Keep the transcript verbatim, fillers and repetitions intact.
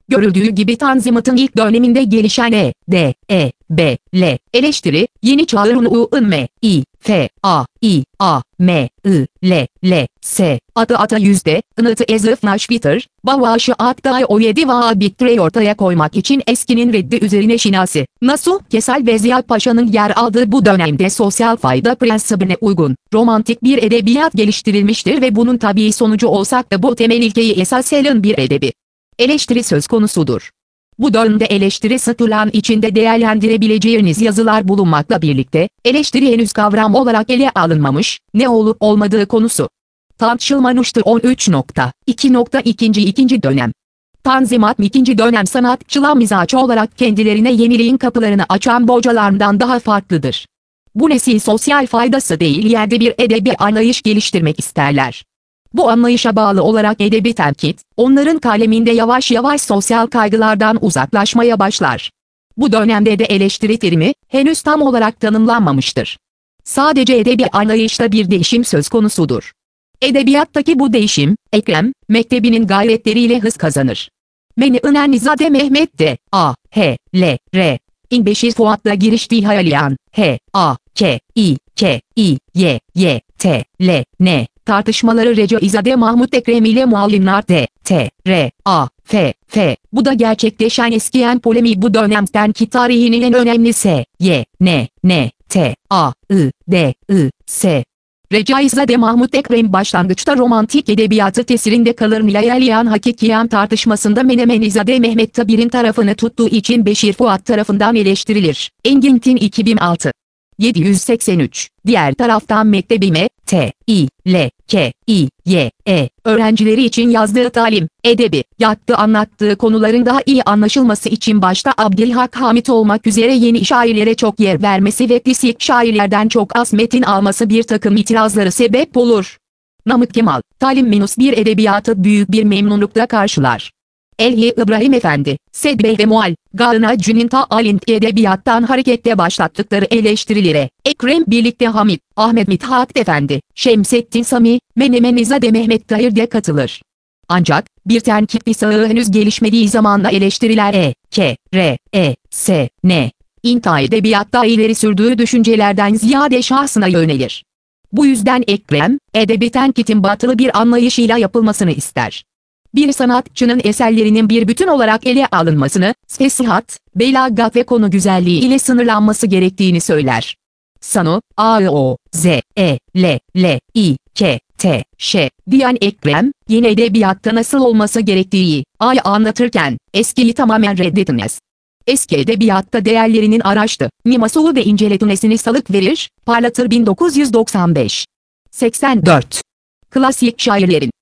Görüldüğü gibi Tanzimat'ın ilk döneminde gelişen E, D, E, B, L, eleştiri, yeni çağın U, I, M, I, F, A, I, A, M, I, L, L, S, atı ata yüzde, ınıtı ezıf naşbitır, bavaşı hatta o yedi vahabittre ortaya koymak için eskinin reddi üzerine şinasi, Nasuh Kesal ve Ziya Paşa'nın yer aldığı bu dönemde sosyal fayda prensibine uygun, romantik bir edebiyat geliştirilmiştir ve bunun tabii sonucu olsak da bu temel ilkeyi esas alan bir edebi eleştiri söz konusudur. Bu dönemde eleştiri satılan içinde değerlendirebileceğiniz yazılar bulunmakla birlikte, eleştiri henüz kavram olarak ele alınmamış, ne olup olmadığı konusu tartışılmamıştır. on üç nokta iki nokta iki. ikinci dönem Tanzimat ikinci dönem sanatçılar mizaçı olarak kendilerine yeniliğin kapılarını açan bocalarından daha farklıdır. Bu nesil sosyal faydası değil yerde bir edebi anlayış geliştirmek isterler. Bu anlayışa bağlı olarak edebi tenkit, onların kaleminde yavaş yavaş sosyal kaygılardan uzaklaşmaya başlar. Bu dönemde de eleştiri terimi, henüz tam olarak tanımlanmamıştır. Sadece edebi anlayışta bir değişim söz konusudur. Edebiyattaki bu değişim, Ekrem, mektebinin gayretleriyle hız kazanır. Men'enizade Mehmet de, A, H, L, R, İn Beşir Fuat'la giriştiği hayaliyan, H, A, K, I, K, I, Y, Y, T, L, N, tartışmaları Recaizade Mahmut Ekrem ile muallimler D, T, R, A, F, F, bu da gerçekleşen eskiyen polemi bu dönemden ki tarihinin en önemli S, Y, N, N, T, A, I, D, I, S. Recaizade Mahmut Ekrem başlangıçta romantik edebiyatı tesirinde kalır ilerleyen hakikiyan tartışmasında Menemenizade Mehmet Tabir'in tarafını tuttuğu için Beşir Fuat tarafından eleştirilir. Engin Tin iki bin altı. yedi yüz seksen üç. Diğer taraftan mektebime, T, I, L, K, I, Y, E, öğrencileri için yazdığı talim, edebi, yattı anlattığı konuların daha iyi anlaşılması için başta Abdülhak Hamit olmak üzere yeni şairlere çok yer vermesi ve klasik şairlerden çok az metin alması bir takım itirazları sebep olur. Namık Kemal, talim menus bir edebiyatı büyük bir memnunlukla karşılar. Elhi İbrahim Efendi, Sedbeh ve Mual, Gâlınacı'nın taalin edebiyattan hareketle başlattıkları eleştirilere, Ekrem birlikte Hamit, Ahmet Mithat Efendi, Şemsettin Sami, Menemenizade Mehmet Tahir de katılır. Ancak, bir tenkit lisağı henüz gelişmediği zamanda eleştiriler E, K, R, E, S, N, İnta edebiyatta ileri sürdüğü düşüncelerden ziyade şahsına yönelir. Bu yüzden Ekrem, edebi tenkitin batılı bir anlayışıyla yapılmasını ister. Bir sanatçının eserlerinin bir bütün olarak ele alınmasını, fesihat, belagat ve konu güzelliği ile sınırlanması gerektiğini söyler. Sano, A, O, Z, E, L, L, I, K, T, Ş, diyen Ekrem, yeni edebiyatta nasıl olması gerektiği, A'yı anlatırken, eskiyi tamamen reddetmez. Eski edebiyatta değerlerinin araştı, nimasolu ve inceletmesini salık verir, parlatır bin dokuz yüz doksan beş. seksen dört. Klasik şairlerin